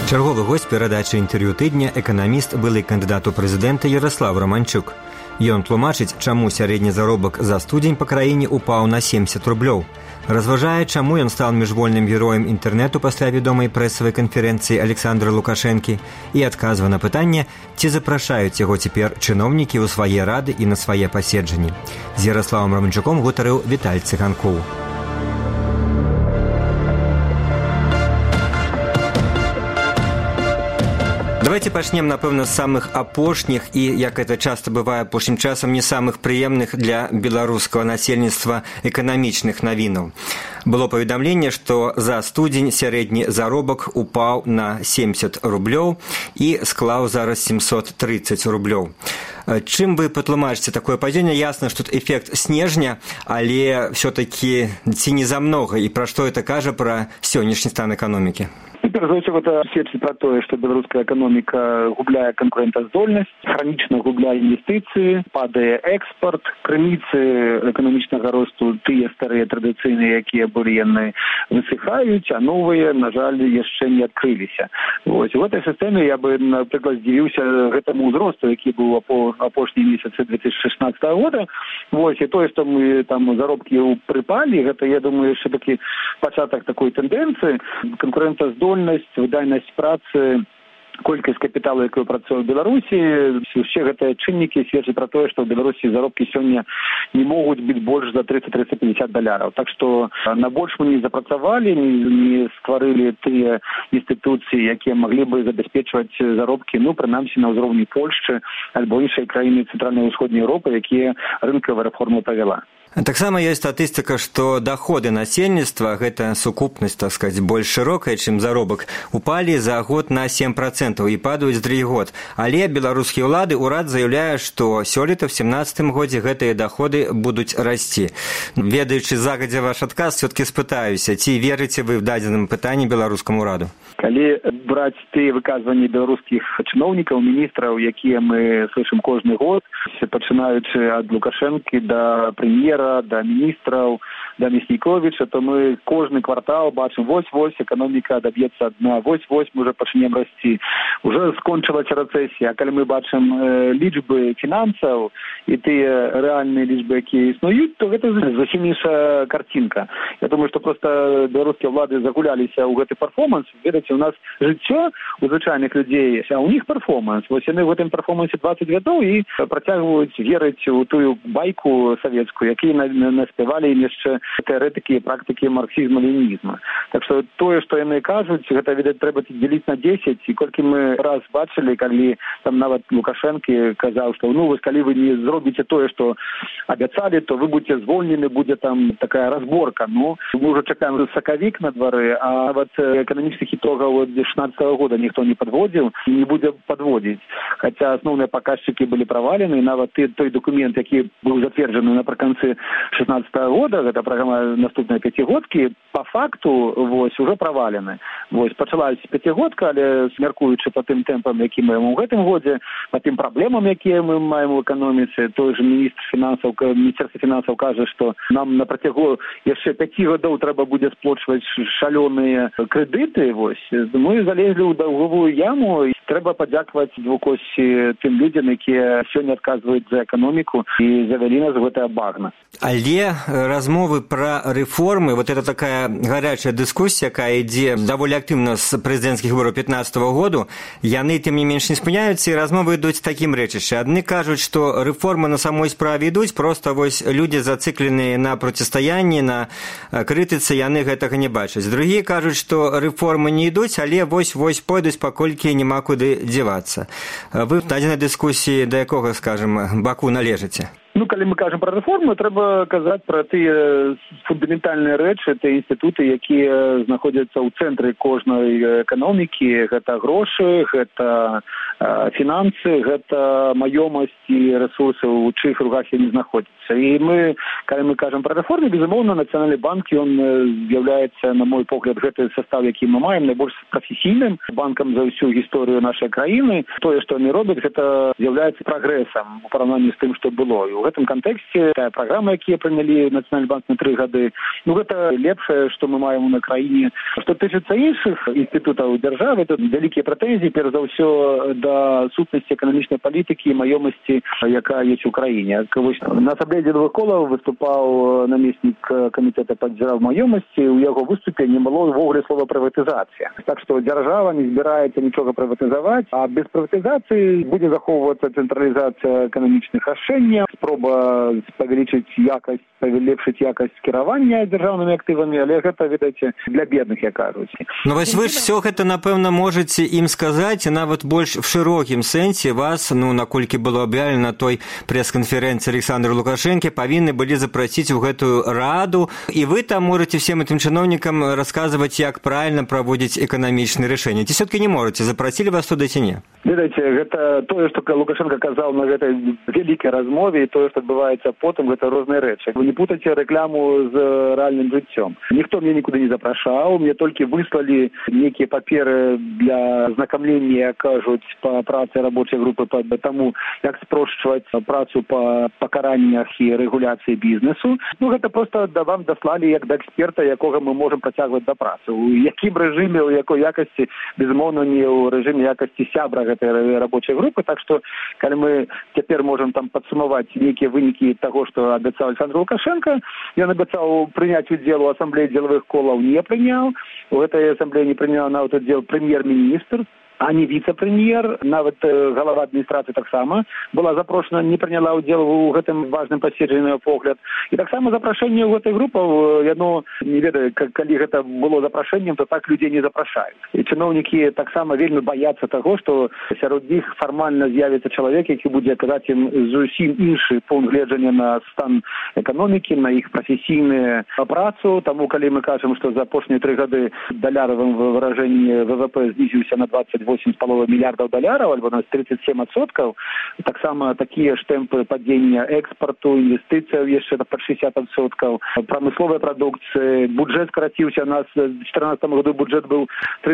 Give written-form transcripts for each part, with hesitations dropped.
Чарговы госць перадачы інтэрв'ю тыдня эканаміст, былы кандыдат у прэзідэнты Ярослав Романчук. Ён тлумачыць, чаму сярэдні заробак за студзень па краіне упаў на 70 рублёў. Разважае, чаму ён стаў міжвольным героем інтэрнэту пасля вядомай прэсавай канферэнцыі Александра Лукашэнкі і адказвае на пытанне, ці запрашаюць яго цяпер чыноўнікі ў свае рады і на свае паседжанні. З Ярославам Романчуком гутарыў Віталь Цыганкоў. Давайте пачнем, напэўна, з самых апошніх і, як это часта бывае апошнім часам, не самых прыемных для беларускага насельніцтва эканамічных навінаў. Было паведамленне, што за студзень сярэдні заробак упаў на 70 рублёў і склаў зараз 730 рублёў. Чым вы патлумачыце такое падзенне? Ясна, што тут эфект снежня, але все-таки ці не замнога, і пра што это кажа пра сённяшні стан эканомікі? Это сведчыць пра тое, што беларуская эканоміка губляе канкурэнтаздольнасць, хранічна губляе інвестыцыі, падае экспорт, крыніцы эканамічнага росту тыя старыя традыцыйныя, якія былі, яны высыхаюць, а новыя, на жаль, яшчэ не адкрыліся. У гэтай сістэме я бы, напрыклад, здзівіўся гэтаму ўзросту, які быў апошнія месяцы 2016 года. І тое, што мы там заробкі прыпалі, гэта, я думаю, яшчэ такі пачатак такой тэндэнцыі. Канкурэнтаздольнасць, выдайнасць працы, колькасць капіталу, якую працуе ў Беларусі, усе гэтыя чыннікі сведчаць пра тое, што ў Беларусі заробкі сёння не могуць быць больш за $300-350. Так што на больш мы не запрацавалі, не стварылі тыя інстытуцыі, якія маглі бы забяспечваць заробкі, прынамсі на ўзроўні Польшчы альбо іншай краіны цэнтральнай і ўсходняй Еўропы, якія рынкавая рэформа правяла. Таксама ёсць статыстыка, што даходы насельніцтва, гэта сукупнасць, так сказаць, больш шырокая, чым заробак, упалі за год на 7% і падаюць другі год. Але беларускія ўлады, урад заяўляе, што сёлета в 2017 годзе гэтыя даходы будуць расці. Ведаючы загадзя ваш адказ, все-таки спытаюся, ці верыце вы в дадзеным пытанні беларускаму ўраду? Калі браць тыя выказванні беларускіх чыноўнікаў, міністраў, якія мы слышым кожны год, пачынаючы ад Лукашэнкі да прэм'ера, да міністраў, да Мясніковіча, то мы кожны квартал бачым, вось-вось, эканоміка даб'ецца дна, вось-вось, мы уже пачнем расці. Уже скончылася рэцэсія. А калі мы бачым лічбы фінансаў і тыя рэальныя лічбы, якія існуюць, то гэта зусім іншая картинка. Я думаю, што проста беларускія ўлады загуляліся ў гэты перформанс. Ведаеце, у нас жыццё у звычайных людзей, а ў них перформанс. Вось яны в гэтым перформансе 20 гадоў і працягваюць верыць у тую байку савецкую, якія наспявалі ім яшчэ тэарэтыкі і практыкі марксізму-ленінізму. Так што тое, што яны кажуць, гэта, відаць, трэба дзеліць на 10, і колькі мы раз бачылі, калі там нават Лукашэнкі казаў, што вось калі вы не зробіце тое, што абяцалі, то вы будзеце звольнены, будзе там такая разборка. Мы ўжо чакаем сакавік на двары, а нават эканамічных ітогаў 2016 года ніхто не падводзіў і не будзе падводзіць. Хаця асноўныя паказчыкі былі правалены, і нават той дакумент, які быў зацверджаны напрыканцы 2016 года, гэта праграма наступнай пяцігодкі, па факту уже правалены. Пачалась пяцігодка, але смяркуючы па тым тэмпам, які мы маем у гэтым годзе, па тым праблемам, якія мы маем у эканоміцы, той же міністэрства фінансаў кажа, што нам на працягу яшчэ 5 гадоў трэба будзе сплочваць шалёныя крэдыты. Мы залезлі ў даўговую яму, і трэба падзякаваць двукосці тым людзям, якія сёння адказваюць за эканоміку і завялі нас в гэтае багна. Але размовы пра рэформы, это такая гарячая дыскусія, якая ідзе даволі актыўна з прэзідэнцкіх выбараў 2015 году, яны тым не менш не спыняюцца, і размовы ідуць такім рэчышча. Адны кажуць, што рэформы на самой справе ідуць, проста людзі зацыкленыя на процістаянні, на крытыцы, яны гэтага не бачаць. Другія кажуць, што рэформы не ідуць, але вось пойдуць, паколькі няма куды дзевацца. Вы в дадзенай дыскусіі да якога, скажам, баку належыце? Калі мы кажам пра рэформу, трэба казаць пра тыя фундаментальныя рэчы, тыя інстытуты, якія знаходзяцца ў цэнтры кожнай эканомікі. Гэта грошы, гэта фінансы, гэта маёмасць і рэсурсы, у чыіх руках яны знаходзяцца. І калі мы кажам пра рэформы, безумоўна, Нацыянальны банк, ён з'яўляецца, на мой погляд, гэты састав, які мы маем, найбольш прафесійным банкам за ўсю гісторыю нашай краіны. Тое, што яны робяць, гэта з'яўляецца прагрэсам у параўнанні з тым, што было. гэтым кантэксце тая праграма, якія прынялі Нацыянальны банк на 3 гады, гэта лепшае, што мы маем на краіне. Што тычыцца іншых інстытутаў дзяржавы, тут вялікія прэтэнзіі, перш за ўсё, да сутнасці эканамічнай палітыкі і маёмасці, якая ёсць у краіне. На асамблеі дзелавых колаў выступаў намеснік камітэта па дзяржмаёмасці, у яго выступе не было ўвогуле слова прыватызацыя. Так што дзяржава не збіраецца нічога прыватызаваць, а без прыватызацыі будзе захоўвацца цэнтралізацыя эканамічных рашэнняў, спроба павялічыць якасць, павялічыць якасць кіравання дзяржаўнымі актывамі, але гэта, ведаеце, для бедных, як кажуць. Вось вы ж все гэта, напэўна, можаце ім сказаць, нават больш в шырокім сэнсе вас, наколькі было аб'яўлена той прэс-канферэнцыі Александра Лукашэнкі, павінны былі запрасіць у гэтую раду, і вы там можаце всем этим чыноўнікам расказваць, як правильно праводзіць эканамічныя рашэнні. Ці все-таки не можаце? Запрасілі вас туды ці не? Ведаеце, гэта тое, што Лукашенко казаў на гэтай вялікай размове, і тое, што адбываецца потым, гэта розныя рэчы. Вы не путаце рэкламу з рэальным жыццём. Ніхто мне нікуды не запрашаў, мне толькі выслалі некія паперы для знакамлення, кажуць, па працы рабочай групы па таму, як спрошчваць працу па пакараннях і рэгуляцыі бізнесу. Гэта проста вам даслалі як да эксперта, якога мы можам працягваць да працы. У якім рэжыме, у якой якасці, безумоўна, не ў рэжыме якасці сябра гэтай рабочай групы. Так што, калі мы цяпер можам там падсумаваць нейкія вынікі таго, што абяцаў Александр Лукашенко, ён абяцаў прыняць удзел у асамблеі дзелавых колаў, не прыняў. У гэтай асамблеі не прыняў нават удзел прэм'ер-міністр, а не віцэ-прэм'ер, нават галава адміністрацыі таксама была запрошана, не прыняла ўдзел у гэтым важным паседжанні, на погляд. І таксама запрашэнне ў гэтай групы, яно, не ведаю, калі гэта было запрашэннем, то так людзей не запрашаюць. І чыноўнікі таксама вельмі баяцца таго, што сярод іх фармальна з'явіцца чалавек, які будзе казаць ім зусім іншы пункт гледжання на стан эканомікі, на іх прафесійную працу. Таму, калі мы кажам, што за апошнія 3 гады даляровым выражэнні ВВП знізіўся на 28,5 мільярдаў даляраў, альбо на 37%. Таксама такія ж тэмпы падзення экспарту, інвестыцыяў яшчэ пад 60%. Прамысловая прадукцыя, бюджэт скараціўся, у нас в 2014 году бюджэт быў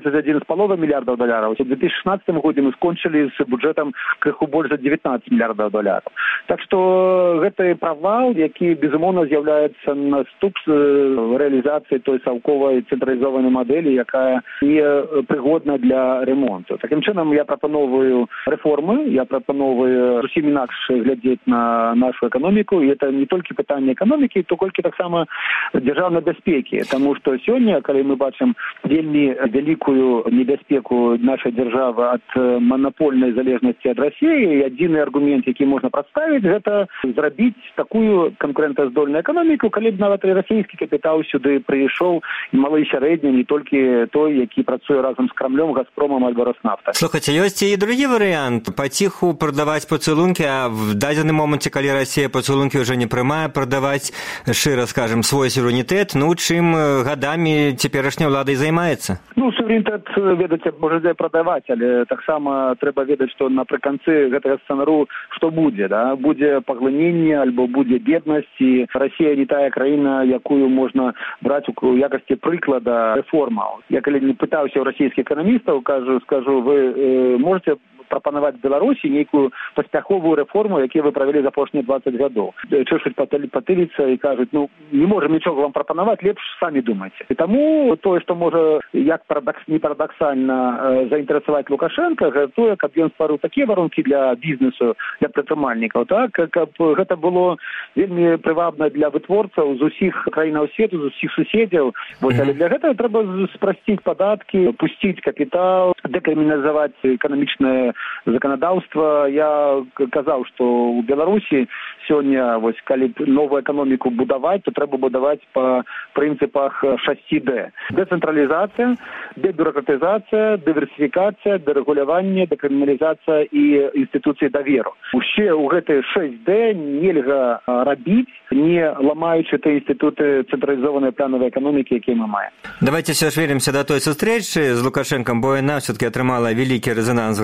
31,5 мільярдаў даляраў. У 2016 годзе мы скончылі з бюджэтам крыху больш за 19 мільярдаў даляраў. Так што гэты правал, які, безумоўна, з'яўляецца наступ рэалізацыі той саўковай цэнтралізованай мадэлі, якая не прыгодна для ремонту. Таким чынам, я прапановую рэформы, я прапановую зусім інакш глядзець на нашу эканоміку, і это не толькі пытанне эканомікі, то колькі таксама дзяржаўнай бяспекі. Таму што сёння, калі мы бачым вельмі вялікую небяспеку нашай дзяржавы ад манапольнай залежнасці ад Расіі, адзіны аргумент, які можна прадставіць, гэта зрабіць такую канкурэнтаздольную эканоміку, калі б нават і расійскі капітал сюды прыйшоў, малы і сярэдні, не толькі той, які працуе разам з Крамлём, Газпромом альбо Роснафта. Слухайте, ёсць і другі варыянт. Паціху прадаваць пацылункі, а в дадзеным моменце, калі Расія пацылункі ўжо не прымае, прадаваць, шчыра скажем, свой суверэнітэт, чым гадамі цяперашняя ўлада і займаецца? Суверэнітэт, ведаце, можа прадаваць, але таксама трэба ведаць, што напрыканцы гэтага сцэнару што будзе, да? Будзе паглыненне, альбо будзе беднасць, і Расія не тая краіна, якую можна браць у якасці прыклада рэформаў. Я калі не пытаўся ў расійскіх эканамістаў, скажу, вы можете прапанаваць Беларусі нейкую паспяховую рэформу, якія вы правялі за апошнія 20 гадоў. Чэшуць патыліцца і кажуць, не можам нічога вам прапанаваць, лепш самі думайце. І таму тое, што можа, як не парадаксальна заінтарэсаваць Лукашенка, тое, каб ён стварыў такія варункі для бізнесу, для прадпрымальнікаў, так, каб гэта было вельмі прывабна для вытворцаў з усіх краінаў свету, з усіх суседзяў. Але для гэтага трэба спрасціць падаткі, пусціць капітал, дэкрыміналізаваць эканамічнае заканадаўства. Я казаў, што ў Беларусі сёння, калі новую эканоміку будаваць, то трэба будаваць па прынцыпах 6D. Дэцэнтралізацыя, дебюрократызацыя, дыверсіфікацыя, дэрэгуляванне, дэкрыміналізацыя і інстытуцыі даверу. Усе ў гэтай 6D нельга рабіць, не ламаючы тыя інстытуты цэнтралізованай планавай эканомікі, якія мы маем. Давайте все ж вернемся до той сустрэчы з Лукашенком, бо яна все-таки атрымала вялікі рэзонанс грамадства.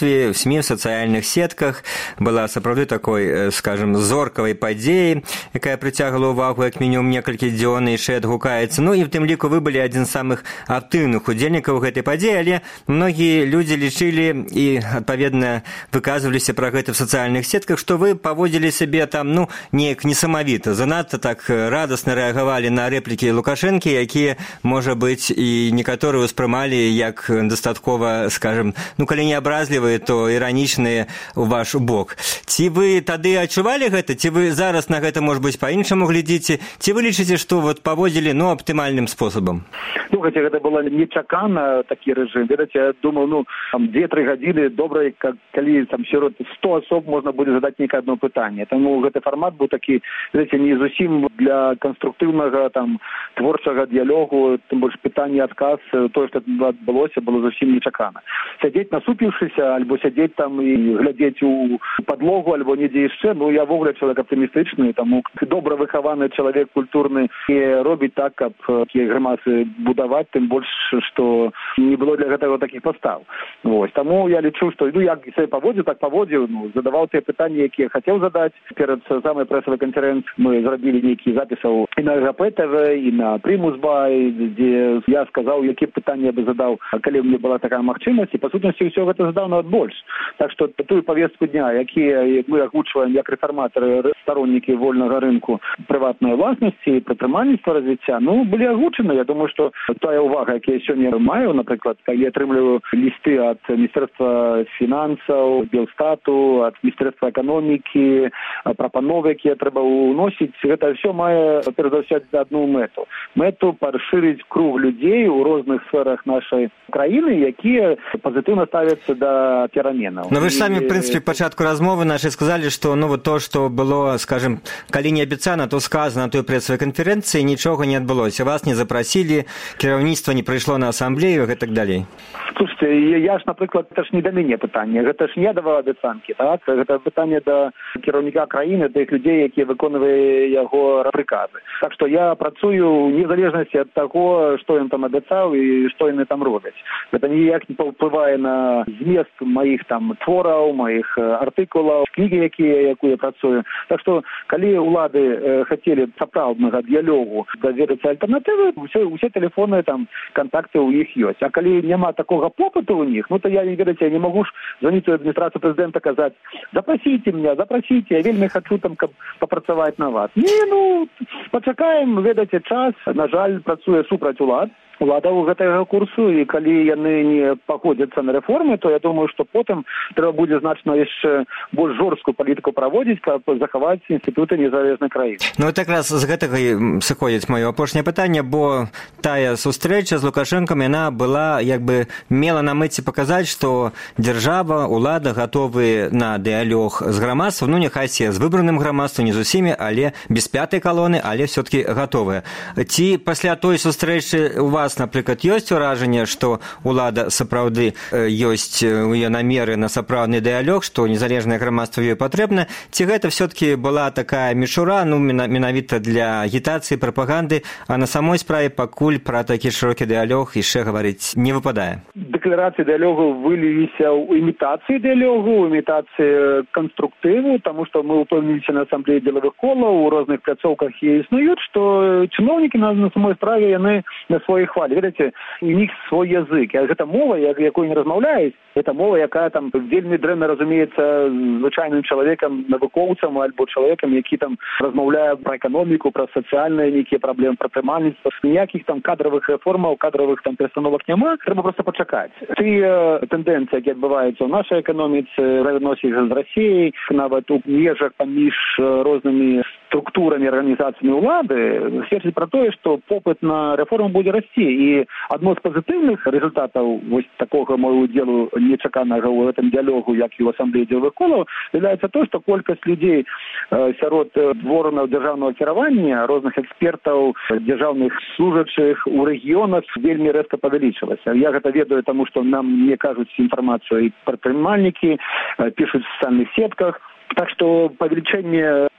грамадстве, в СМІ, в сацыяльных сетках. Была сапраўды такой, скажем, зоркавай падзеяй, якая прыцягвала ўвагу як мінімум некалькі дзён і яшчэ адгукаецца. Ну і в тым ліку вы былі адзін з самых актыўных удзельнікаў гэтай падзеі, але многія людзі лічылі і, адпаведна, выказваліся пра гэта в сацыяльных сетках, што вы паводзілі сябе там, ну, неяк несамавіта, занадта так радасна рэагавалі на рэплікі Лукашэнкі, якія, можа быць, і некаторыя ўспрымалі як дастаткова, скажем, ну, калі не абразлівыя, то іранічныя ў ваш бок. Ці вы тады адчувалі гэта? Ці вы зараз на гэта, можа быць, па-іншаму глядзіце? Ці вы лічыце, што вот паводзілі, ну, аптымальным спосабам? Ну, хаця гэта было нечакана, такі рэжым. Ведаце, я думаў, ну, 2-3 гадзіны добра, калі там сярод 100 асоб можна будзе задаць нейкае адно пытанне. Таму гэты фармат быў такі, ведаце, не зусім для канструктыўнага, там, творчага дыялогу, тым больш пытанне, адказ, тое, што адбылося, было зусім нечакана. Сядзець насупіўшыся, альбо сядзець там і глядзець у падлогу, альбо недзе яшчэ, ну, я вогуле чалавек аптымістычны, таму добра выхаваны чалавек культурны і робіць так, каб такія грымасы будаваць, тым больш, што не было для гэтага такіх пастав. Вось, таму я лічу, што, ну, як сябе паводзіў, так паводзіў, ну, задаваў тыя пытанні, якія хацеў задаць. Перад самай прэсавай канферэнцыі мы зрабілі нейкі запісаў і на РГП-ТВ, і на Примус-Бай, дзе я сказаў, які пытанні я бы задаў, калі мне была такая магчымасць, і па сутнасці ўсё гэта задаў нават больш. Так што тую павестку дня, якія мы агучваем як рэфарматары, староннікі вольнага рынку прыватнай уласнасці і прадпрымальніцтва развіцця, ну, былі агучаны. Я думаю, што тая ўвага, якая я сёння маю, напрыклад, калі атрымліваю лісты ад Міністэрства фінансаў, Белстату, ад Міністэрства эканомікі, прапановы, якія трэба ўносіць, гэта ўсё мае, перш за ўсё, адну мэту. Мэту пашырыць круг людзей у розных сферах нашай краіны, якія пазітыўна ставяцца да пераменаў. Но вы ж самі, в прынцыпе, пачатку размовы нашай сказалі, што, ну, вот то, што было, скажем, калі не абяцана, то сказана на той прэсавай канферэнцыі, нічога не адбылося. Вас не запрасілі, кіраўніцтва не прыйшло на асамблею і так далей. Слушайте, я ж, напрыклад, гэта ж не да мяне пытанне, гэта ж не даваў абяцанкі, так? Гэта пытанне да кіраўніка краіны, да іх людзей, якія выконваюць яго прыказы. Так што я працую в незалежнасці ад таго, што ён там абяцаў і што яны там робяць. Гэта ніяк не паўплывае на змест маіх там твораў, маіх артыкулаў, кнігі, якую я працую. Так што, калі ўлады хацелі сапраўднага дыялогу даведацца альтэрнатывы, усе тэлефоны, там, кантакты ў іх ёсць. А калі няма такога попыту у них, ну, то я, ведаце, я не могу ж звонить в администрацию президента, казать, запросите меня, запросите, я вельмі хочу там попрацаваць на вас. Не, ну, пачакаем, ведаце, час, на жаль, працуе супраць улад. Улада ў гэтага курсу, і калі яны не паходзяцца на рэформы, то я думаю, што потым трэба будзе значна яшчэ больш жорсткую палітыку праводзіць, каб захаваць інстытуты незалежнай краіны. Ну, вот якраз з гэтага сыходзіць маё апошняе пытанне, бо тая сустрэча з Лукашэнкам, яна была, як бы, мела на мэце паказаць, што дзяржава, улада гатовы на дыялог з грамадствам, ну, няхай з выбраным грамадствам, не з усімі, але без пятай калоны, але все-таки гатовыя. Ці пасля той сустрэчы у вас, напрыклад, ёсць уражанне, што ўлада сапраўды ёсць у яе намеры на сапраўдны дыялог, што незалежнае грамадства ёй патрэбна, ці гэта все-таки была такая мішура, ну, менавіта для агітацыі, прапаганды, а на самой справе пакуль пра такі шырокі дыялог яшчэ гаварыць не выпадае? Дэкларацыі дыялогу выліліся ў імітацыі дыялогу, ў імітацыі канструктыву, таму што мы ўпэўніліся на асамблеі дзелавых колаў, у розных пляцоўках і існуюць, што чыноўнікі на самой справе яны на сваіх хвалі. Ведаце, у них свой язык. Гэта мова, якой не размаўляюць, гэта мова, якая там вельмі дрэнна разумеецца звычайным чалавекам, навукоўцам альбо чалавекам, які там размаўляе пра эканоміку, пра сацыяльныя нейкія праблемы, прадпрымальніцтва. Ніякіх там кадравых рэформаў, кадравых там перастановак няма, трэба проста пачакаць. Тыя тэндэнцыі, якія адбываюцца ў нашай эканоміцы, равеносіць з Расіяй, нават у межах паміж рознымі структурамі арганізацыямі ўлады, сведчыць пра тое, што попыт на рэформу будзе расці. І адно з пазітыўных рэзультатаў вось такога мойго удзелу нечаканага ў гэтым дыялогу, як і ў асамблеі дзелавых колаў, з'яўляецца то, што колькасць людзей сярод органаў дзяржаўнага кіравання, розных экспертаў, дзяржаўных служачых у рэгіёнах вельмі рэзка павялічылася. Я гэта ведаю, таму што нам не кажуць інфармацыю і прадпрымальнікі, пішуць в сацыяльных сетках. Так што павелічэнне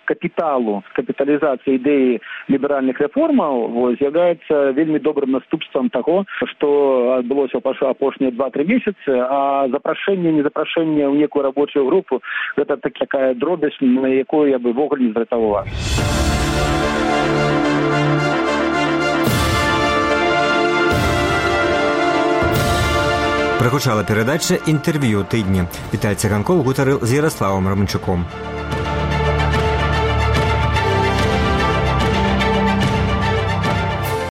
капіталу, з капіталізацыі ідэі ліберальных рэформаў з'яўляецца вельмі добрым наступствам таго, што адбылося ў апошнія 2-3 месяцы, а запрашэнне, незапрашэнне ў некую рабочую групу – гэта такая дробязь, на якую я бы ввогуле не звяртаў увагу. Прагучала перадача «Інтэрв'ю тыдня». Віталь Циганков гутарыў з Ярославам Романчуком.